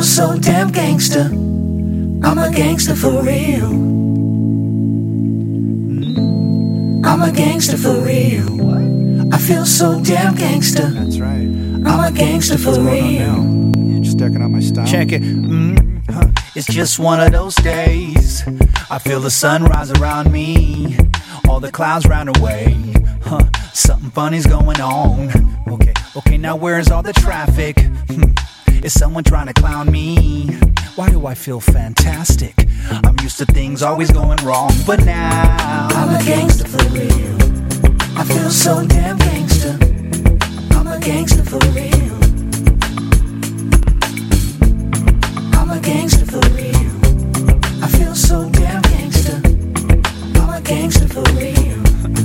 so damn gangster. I'm a gangster for real. I'm a gangster for real. I feel so damn gangster. That's right. I'm a gangster for real. You're just stacking out my style. Check it. It's just one of those days. I feel the sun rise around me. All the clouds round away. Something funny's going on. Okay, now where's all the traffic? Is someone trying to clown me? Why do I feel fantastic? I'm used to things always going wrong, but now I'm a gangster for real. I feel so damn gangster. I'm a gangster for real. I'm a gangster for real. I feel so damn gangster. I'm a gangster for real.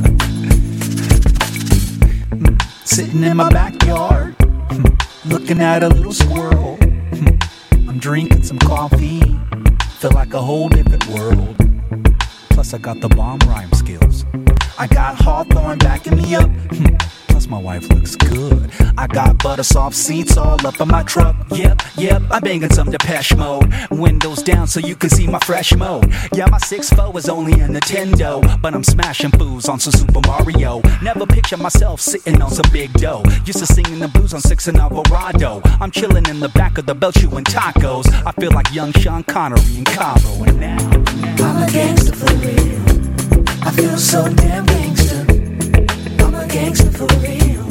Sitting in my backyard, looking at a little squirrel. I'm drinking some coffee, feel like a whole different world. Plus I got the bomb rhyme skills. I got Hawthorne backing me up. Plus my wife looks good. I got butter soft seats all up in my truck. Yep, I'm banging some Depeche Mode. Windows down so you can see my fresh mode. Yeah, my 6'4" is only a Nintendo, but I'm smashing fools on some Super Mario. Never picture myself sitting on some big dough. Used to singing the blues on 6 and Alvarado. I'm chilling in the back of the belt chewing tacos. I feel like young Sean Connery in Cabo. And now I'm a gangster for real. I feel so damn gangster. I'm a gangster for real.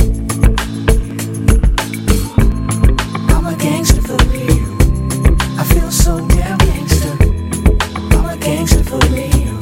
I'm a gangster for real. I feel so damn gangster. I'm a gangster for real.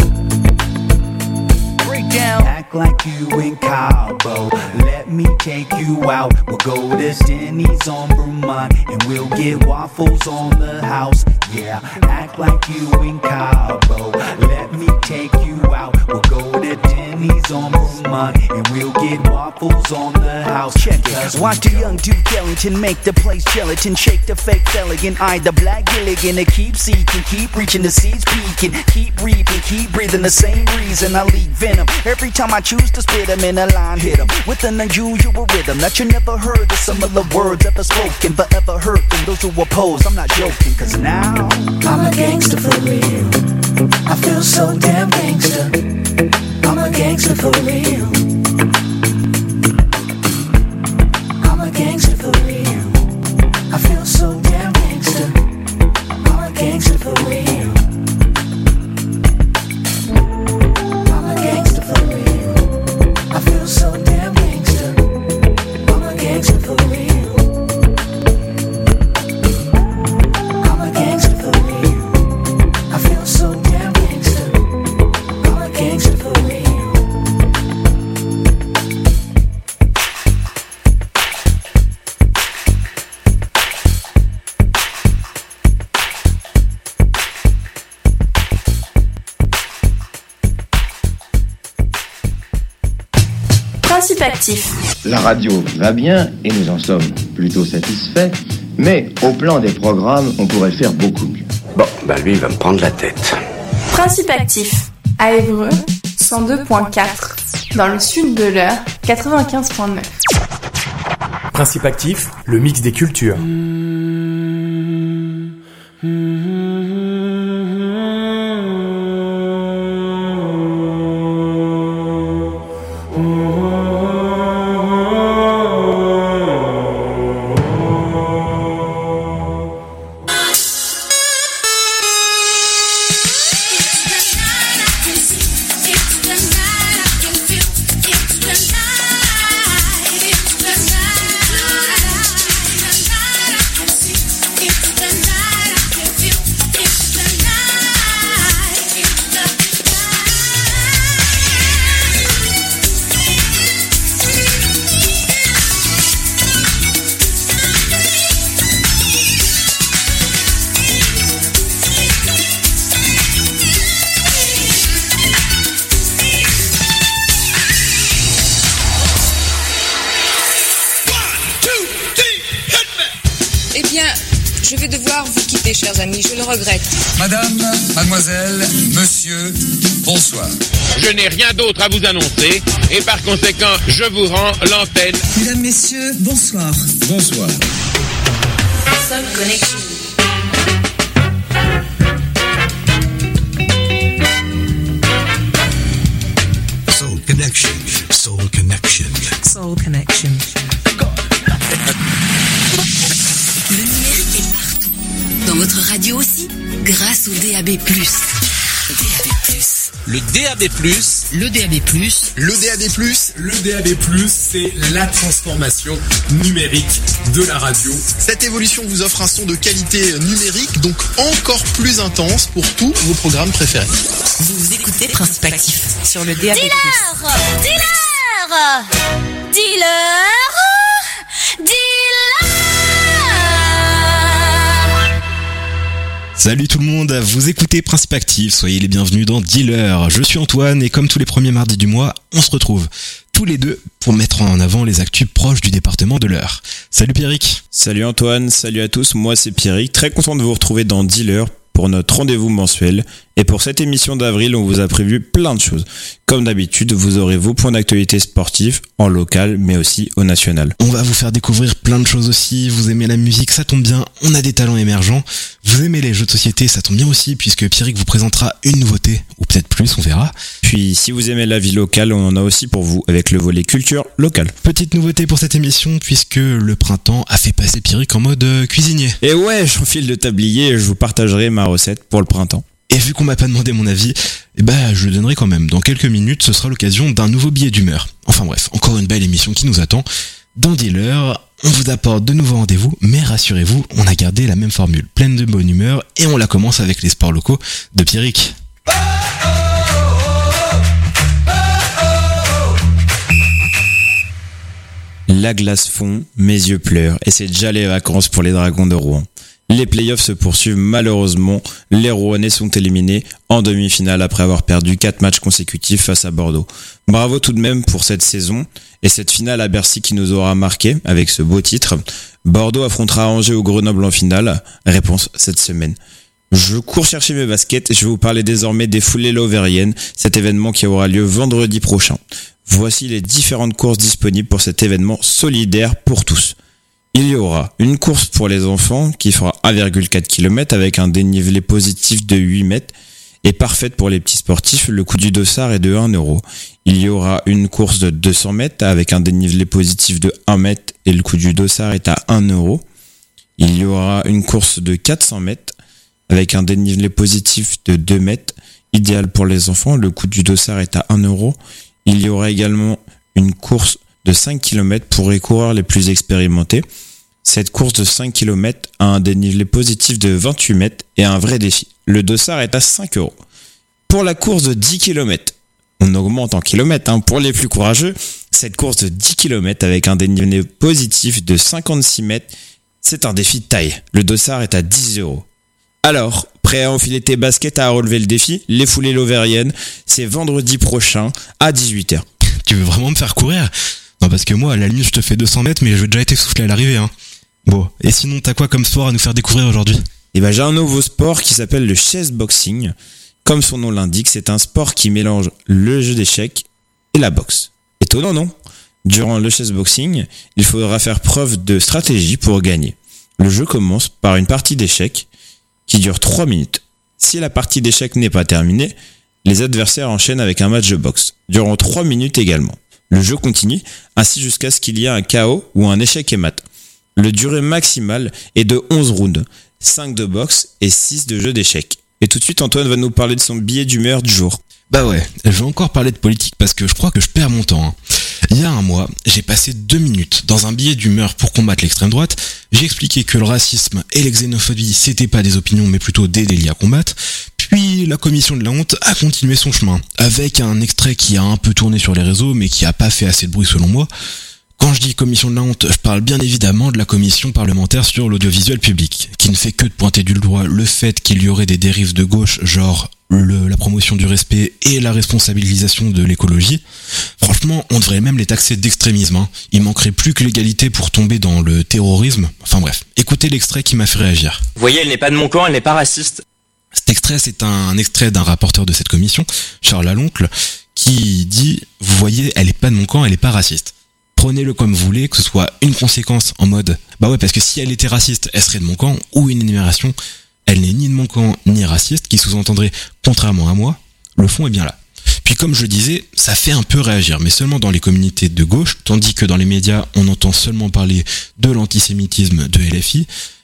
Break down. Act like you in Cabo. Let me take you out. We'll go to Denny's on Vermont and we'll get waffles on the house. Yeah, act like you in Cabo. Let me take you out. We'll go to Denny's on Vermont and we'll get waffles on the house. Check it. Watch the young Duke Ellington make the place gelatin. Shake the fake Felligan, eye the black Gilligan. And keep seeking, keep reaching, the seeds peaking. Keep reaping, keep breathing, the same reason I leak venom. Every time I choose to spit them in a line, hit them with an unusual rhythm that you never heard of similar words ever spoken, but ever heard from those who oppose. I'm not joking, cause now I'm a gangster for real. I feel so damn gangster. I'm a gangster for real. I'm a gangster for real. I feel so damn gangster. I'm a gangster for real. I'm a gangster for real. I feel so damn gangster. I'm a gangster for real. I'm a gangster for real. I feel so damn gangster. I'm a gangster for real. Principe actif. La radio va bien et nous en sommes plutôt satisfaits, mais au plan des programmes, on pourrait faire beaucoup mieux. Bon, bah lui, il va me prendre la tête. Principe actif. À Évreux, 102.4. Dans le sud de l'Eure, 95.9. Principe actif, le mix des cultures. Chers amis, je le regrette. Madame, mademoiselle, monsieur, bonsoir. Je n'ai rien d'autre à vous annoncer et par conséquent, je vous rends l'antenne. Mesdames, messieurs, bonsoir. Bonsoir. Soul Connection. votre radio aussi, grâce au DAB+. Le DAB+, le DAB+, le DAB+, le DAB+, c'est la transformation numérique de la radio. Cette évolution vous offre un son de qualité numérique, donc encore plus intense pour tous vos programmes préférés. Vous écoutez Principe Actif sur le DAB+. Salut tout le monde, vous écoutez Principe Actif, soyez les bienvenus dans Dealer. Je suis Antoine et comme tous les premiers mardis du mois, on se retrouve tous les deux pour mettre en avant les actus proches du département de l'Eure. Salut Pierrick. Salut Antoine, salut à tous, moi c'est Pierrick, très content de vous retrouver dans Dealer pour notre rendez-vous mensuel. Et pour cette émission d'avril, on vous a prévu plein de choses. Comme d'habitude, vous aurez vos points d'actualité sportifs en local, mais aussi au national. On va vous faire découvrir plein de choses aussi. Vous aimez la musique, ça tombe bien, on a des talents émergents. Vous aimez les jeux de société, ça tombe bien aussi, puisque Pierrick vous présentera une nouveauté, ou peut-être plus, on verra. Puis, si vous aimez la vie locale, on en a aussi pour vous, avec le volet culture locale. Petite nouveauté pour cette émission, puisque le printemps a fait passer Pierrick en mode cuisinier. Et ouais, j'enfile le tablier et je vous partagerai ma recette pour le printemps. Et vu qu'on m'a pas demandé mon avis, je le donnerai quand même. Dans quelques minutes, ce sera l'occasion d'un nouveau billet d'humeur. Enfin bref, encore une belle émission qui nous attend. Dans Dealer, on vous apporte de nouveaux rendez-vous, mais rassurez-vous, on a gardé la même formule, pleine de bonne humeur, et on la commence avec les sports locaux de Pierrick. La glace fond, mes yeux pleurent, et c'est déjà les vacances pour les Dragons de Rouen. Les playoffs se poursuivent malheureusement, les Rouennais sont éliminés en demi-finale après avoir perdu 4 matchs consécutifs face à Bordeaux. Bravo tout de même pour cette saison et cette finale à Bercy qui nous aura marqué avec ce beau titre. Bordeaux affrontera Angers ou Grenoble en finale, réponse cette semaine. Je cours chercher mes baskets et je vais vous parler désormais des foulées lovériennes, cet événement qui aura lieu vendredi prochain. Voici les différentes courses disponibles pour cet événement solidaire pour tous. Il y aura une course pour les enfants qui fera 1,4 km avec un dénivelé positif de 8 mètres et parfaite pour les petits sportifs, le coût du dossard est de 1 euro. Il y aura une course de 200 mètres avec un dénivelé positif de 1 mètre et le coût du dossard est à 1 euro. Il y aura une course de 400 mètres avec un dénivelé positif de 2 mètres, idéal pour les enfants, le coût du dossard est à 1 euro. Il y aura également une course de 5 km pour les coureurs les plus expérimentés. Cette course de 5 km a un dénivelé positif de 28 mètres et un vrai défi. Le dossard est à 5 euros. Pour la course de 10 km, on augmente en kilomètres. Pour les plus courageux, cette course de 10 km avec un dénivelé positif de 56 mètres, c'est un défi de taille. Le dossard est à 10 euros. Alors, prêt à enfiler tes baskets à relever le défi? Les foulées lovériennes, c'est vendredi prochain à 18h. Tu veux vraiment me faire courir? Non, parce que moi, à la limite, je te fais 200 mètres, mais je vais déjà être essoufflé à l'arrivée, Bon, et sinon, t'as quoi comme sport à nous faire découvrir aujourd'hui? J'ai un nouveau sport qui s'appelle le chessboxing. Comme son nom l'indique, c'est un sport qui mélange le jeu d'échecs et la boxe. Étonnant, non? Durant le chessboxing, il faudra faire preuve de stratégie pour gagner. Le jeu commence par une partie d'échecs qui dure 3 minutes. Si la partie d'échecs n'est pas terminée, les adversaires enchaînent avec un match de boxe, durant 3 minutes également. Le jeu continue, ainsi jusqu'à ce qu'il y ait un KO ou un échec et mat. Le durée maximale est de 11 rounds, 5 de boxe et 6 de jeu d'échecs. Et tout de suite, Antoine va nous parler de son billet d'humeur du jour. Je vais encore parler de politique parce que je crois que je perds mon temps. Il y a un mois, j'ai passé 2 minutes dans un billet d'humeur pour combattre l'extrême droite. J'ai expliqué que le racisme et la xénophobie, c'était pas des opinions mais plutôt des délits à combattre. Puis la commission de la honte a continué son chemin, avec un extrait qui a un peu tourné sur les réseaux mais qui a pas fait assez de bruit selon moi. Quand je dis commission de la honte, je parle bien évidemment de la commission parlementaire sur l'audiovisuel public, qui ne fait que de pointer du doigt le fait qu'il y aurait des dérives de gauche, genre la promotion du respect et la responsabilisation de l'écologie. Franchement, on devrait même les taxer d'extrémisme. Il manquerait plus que l'égalité pour tomber dans le terrorisme. Enfin bref, écoutez l'extrait qui m'a fait réagir. Vous voyez, elle n'est pas de mon camp, elle n'est pas raciste. Cet extrait, c'est un extrait d'un rapporteur de cette commission, Charles Laloncle, qui dit « Vous voyez, elle est pas de mon camp, elle est pas raciste. Prenez-le comme vous voulez, que ce soit une conséquence en mode « Bah ouais, parce que si elle était raciste, elle serait de mon camp » ou une énumération « Elle n'est ni de mon camp, ni raciste » qui sous-entendrait « Contrairement à moi, le fond est bien là ». Puis comme je le disais, ça fait un peu réagir, mais seulement dans les communautés de gauche, tandis que dans les médias, on entend seulement parler de l'antisémitisme de LFI.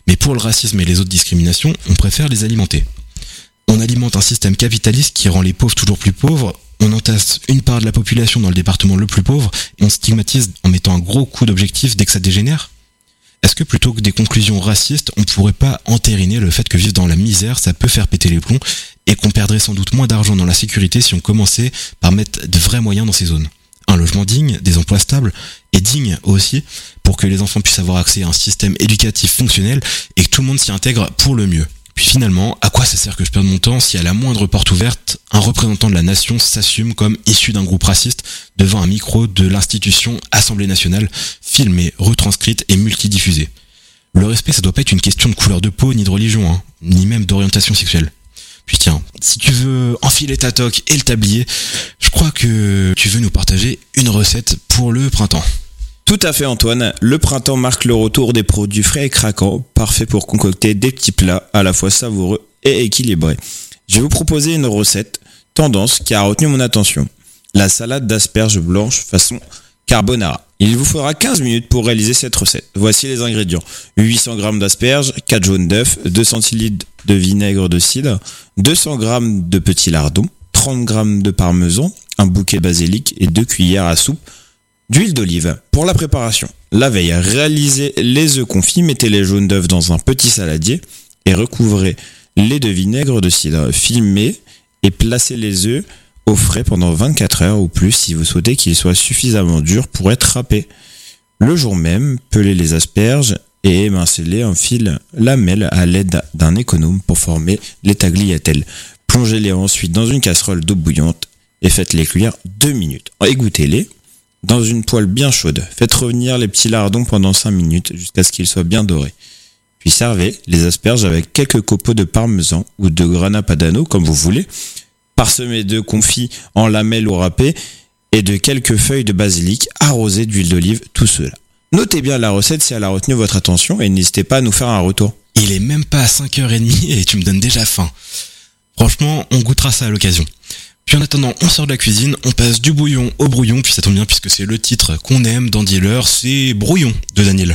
Mais pour le racisme et les autres discriminations, on préfère les alimenter. On alimente un système capitaliste qui rend les pauvres toujours plus pauvres, on entasse une part de la population dans le département le plus pauvre, et on stigmatise en mettant un gros coup d'objectif dès que ça dégénère. Est-ce que plutôt que des conclusions racistes, on pourrait pas entériner le fait que vivre dans la misère, ça peut faire péter les plombs, et qu'on perdrait sans doute moins d'argent dans la sécurité si on commençait par mettre de vrais moyens dans ces zones? Un logement digne, des emplois stables, et dignes aussi, pour que les enfants puissent avoir accès à un système éducatif fonctionnel, et que tout le monde s'y intègre pour le mieux. Puis finalement, à quoi ça sert que je perde mon temps si à la moindre porte ouverte, un représentant de la nation s'assume comme issu d'un groupe raciste devant un micro de l'institution Assemblée nationale, filmée, retranscrite et multidiffusée? Le respect, ça doit pas être une question de couleur de peau, ni de religion, ni même d'orientation sexuelle. Puis tiens, si tu veux enfiler ta toque et le tablier, je crois que tu veux nous partager une recette pour le printemps. Tout à fait Antoine, le printemps marque le retour des produits frais et craquants, parfaits pour concocter des petits plats à la fois savoureux et équilibrés. Je vais vous proposer une recette tendance qui a retenu mon attention. La salade d'asperges blanches façon carbonara. Il vous faudra 15 minutes pour réaliser cette recette. Voici les ingrédients. 800 g d'asperges, 4 jaunes d'œufs, 2 centilitres de vinaigre de cidre, 200 g de petits lardons, 30 g de parmesan, un bouquet de basilic et 2 cuillères à soupe d'huile d'olive. Pour la préparation, la veille, réalisez les œufs confits, mettez les jaunes d'œufs dans un petit saladier et recouvrez les de vinaigre de cidre. Filmez et placez les œufs au frais pendant 24 heures ou plus si vous souhaitez qu'ils soient suffisamment durs pour être râpés. Le jour même, pelez les asperges et émincez-les en fil lamelles à l'aide d'un économe pour former les tagliatelles. Plongez-les ensuite dans une casserole d'eau bouillante et faites-les cuire 2 minutes. Égouttez-les dans une poêle bien chaude. Faites revenir les petits lardons pendant 5 minutes jusqu'à ce qu'ils soient bien dorés. Puis servez les asperges avec quelques copeaux de parmesan ou de grana padano comme vous voulez, parsemés de confits en lamelles ou râpés et de quelques feuilles de basilic arrosées d'huile d'olive, tout cela. Notez bien la recette si elle a retenu votre attention et n'hésitez pas à nous faire un retour. Il est même pas à 5h30 et tu me donnes déjà faim. Franchement, on goûtera ça à l'occasion. Puis en attendant, on sort de la cuisine, on passe du bouillon au brouillon, puis ça tombe bien puisque c'est le titre qu'on aime dans Dealer, c'est Brouillon de Daniel.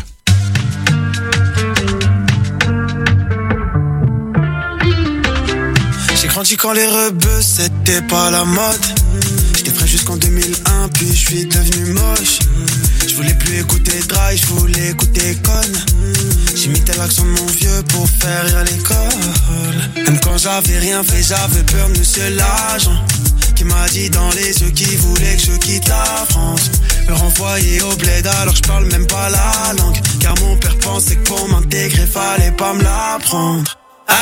J'ai grandi quand les rebeux c'était pas la mode. J'étais prêt jusqu'en 2001 puis je suis devenu moche. Je voulais plus écouter Dry, je voulais écouter Con. J'imitais l'accent de mon vieux pour faire rire à l'école. Même quand j'avais rien fait, j'avais peur de monsieur l'agent qui m'a dit dans les yeux qu'il voulait que je quitte la France. Me renvoyer au bled alors je parle même pas la langue. Car mon père pensait que pour m'intégrer fallait pas me l'apprendre.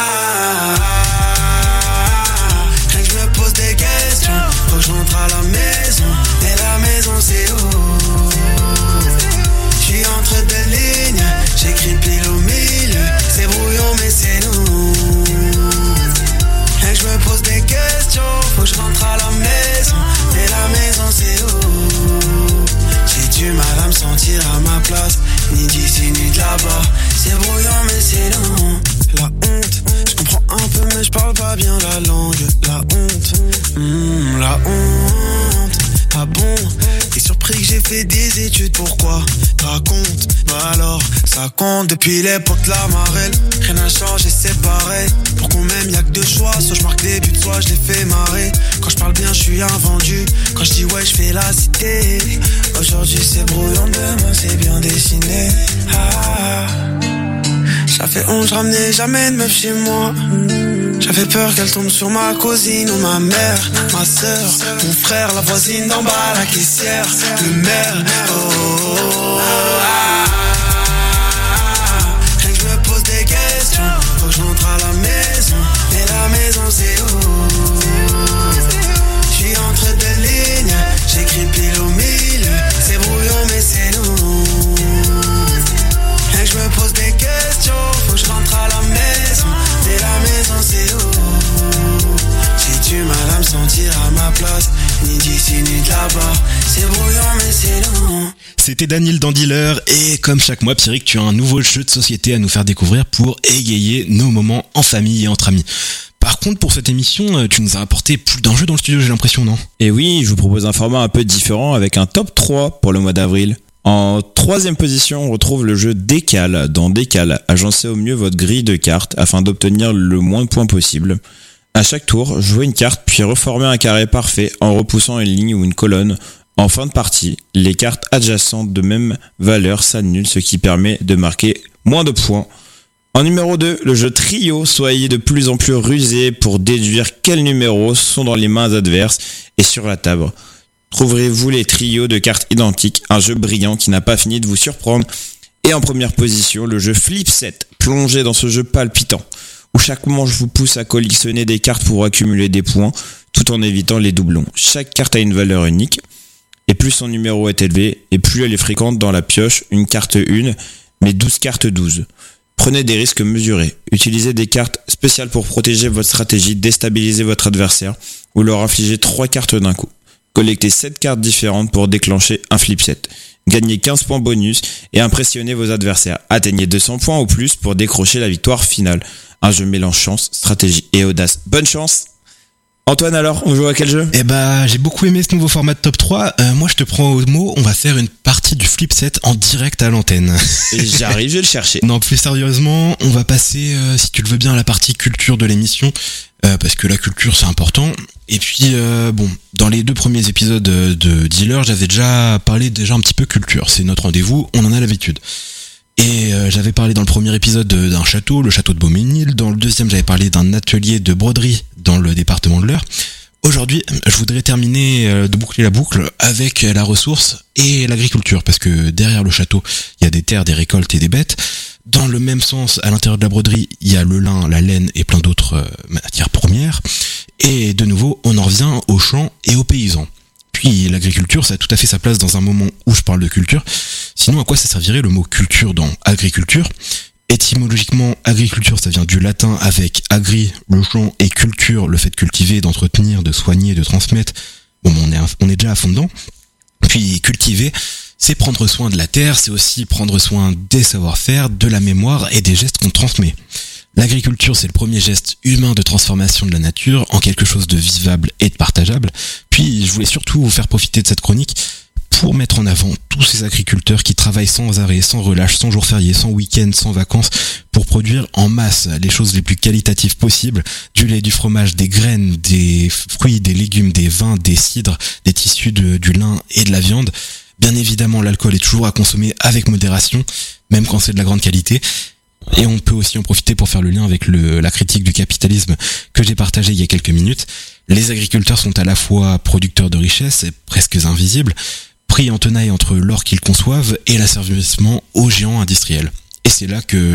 Rien que je me pose des questions. Faut que je rentre à la maison. Et la maison c'est où? J'suis entre deux lignes. J'écris pile au milieu. C'est brouillon mais c'est nous. Rien que je me pose des questions. Faut que je rentre à la maison. Et la maison c'est où? J'ai du mal à me sentir à ma place. Ni d'ici ni de là-bas. C'est brouillon mais c'est long. La honte, je comprends un peu mais je parle pas bien la langue. La honte, la honte. Ah bon, t'es surpris que j'ai fait des études, pourquoi? Raconte, bah alors, ça compte depuis l'époque de la marelle. Rien n'a changé, c'est pareil. Pour qu'on m'aime y'a que deux choix, soit je marque des buts, soit je les fais marrer. Quand je parle bien, je suis invendu. Quand je dis ouais, je fais la cité. Aujourd'hui c'est brouillon, demain c'est bien dessiné. J'avais honte, je ramenais jamais de meuf chez moi. J'avais peur qu'elle tombe sur ma cousine ou ma mère, ma sœur, mon frère, la voisine d'en bas, la caissière, le maire. Rien que je me pose des questions. Faut que je rentre à la maison. Et la maison c'est où? J'suis entre deux lignes. J'écris pile au milieu. C'est brouillon mais c'est nous. Rien que je me pose des questions. Faut que je rentre à la maison. Et la maison c'est où? J'ai du mal à me sentir à ma place. Ni d'ici ni de là-bas. C'est brouillon mais c'est long. C'était Daniel dans Dealer et comme chaque mois, Pierrick, tu as un nouveau jeu de société à nous faire découvrir pour égayer nos moments en famille et entre amis. Par contre, pour cette émission, tu nous as apporté plus d'un jeu dans le studio, j'ai l'impression, non? Et oui, je vous propose un format un peu différent avec un top 3 pour le mois d'avril. En troisième position, on retrouve le jeu Décale. Dans Décale, agencez au mieux votre grille de cartes afin d'obtenir le moins de points possible. À chaque tour, jouez une carte puis reformez un carré parfait en repoussant une ligne ou une colonne. En fin de partie, les cartes adjacentes de même valeur s'annulent, ce qui permet de marquer moins de points. En numéro 2, le jeu Trio. Soyez de plus en plus rusés pour déduire quels numéros sont dans les mains adverses et sur la table. Trouverez-vous les trios de cartes identiques, un jeu brillant qui n'a pas fini de vous surprendre. Et en première position, le jeu Flip Set. Plongez dans ce jeu palpitant, où chaque manche vous pousse à collectionner des cartes pour accumuler des points, tout en évitant les doublons. Chaque carte a une valeur unique, et plus son numéro est élevé, et plus elle est fréquente dans la pioche, une carte 1, mais 12 cartes 12. Prenez des risques mesurés. Utilisez des cartes spéciales pour protéger votre stratégie, déstabiliser votre adversaire, ou leur infliger 3 cartes d'un coup. Collectez 7 cartes différentes pour déclencher un flip set. Gagnez 15 points bonus et impressionnez vos adversaires. Atteignez 200 points ou plus pour décrocher la victoire finale. Un jeu mélange chance, stratégie et audace. Bonne chance! Antoine, alors, on joue à quel jeu? J'ai beaucoup aimé ce nouveau format de top 3. Moi, je te prends au mot, on va faire une partie du flip set en direct à l'antenne. Et j'arrive, je vais le chercher. Non, plus sérieusement, on va passer, si tu le veux bien, à la partie culture de l'émission, parce que la culture, c'est important. Et puis, dans les 2 premiers épisodes de Dealer, j'avais déjà parlé un petit peu culture. C'est notre rendez-vous, on en a l'habitude. Et j'avais parlé dans le premier épisode d'un château, le château de Beauménil. Dans le deuxième, j'avais parlé d'un atelier de broderie dans le département de l'Eure. Aujourd'hui, je voudrais terminer de boucler la boucle avec la ressource et l'agriculture, parce que derrière le château, il y a des terres, des récoltes et des bêtes. Dans le même sens, à l'intérieur de la broderie, il y a le lin, la laine et plein d'autres matières premières. Et de nouveau, on en revient aux champs et aux paysans. Puis l'agriculture, ça a tout à fait sa place dans un moment où je parle de culture. Sinon, à quoi ça servirait le mot culture dans agriculture? Étymologiquement, agriculture, ça vient du latin avec agri, le champ, et culture, le fait de cultiver, d'entretenir, de soigner, de transmettre. Bon, on est déjà à fond dedans. Puis cultiver, c'est prendre soin de la terre, c'est aussi prendre soin des savoir-faire, de la mémoire et des gestes qu'on transmet. L'agriculture, c'est le premier geste humain de transformation de la nature en quelque chose de vivable et de partageable. Puis, je voulais surtout vous faire profiter de cette chronique pour mettre en avant tous ces agriculteurs qui travaillent sans arrêt, sans relâche, sans jours fériés, sans week-end, sans vacances, pour produire en masse les choses les plus qualitatives possibles, du lait, du fromage, des graines, des fruits, des légumes, des vins, des cidres, des tissus, du lin et de la viande. Bien évidemment, l'alcool est toujours à consommer avec modération, même quand c'est de la grande qualité. Et on peut aussi en profiter pour faire le lien avec la critique du capitalisme que j'ai partagée il y a quelques minutes. Les agriculteurs sont à la fois producteurs de richesses, presque invisibles, pris en tenaille entre l'or qu'ils conçoivent et l'asservissement aux géants industriels. Et c'est là que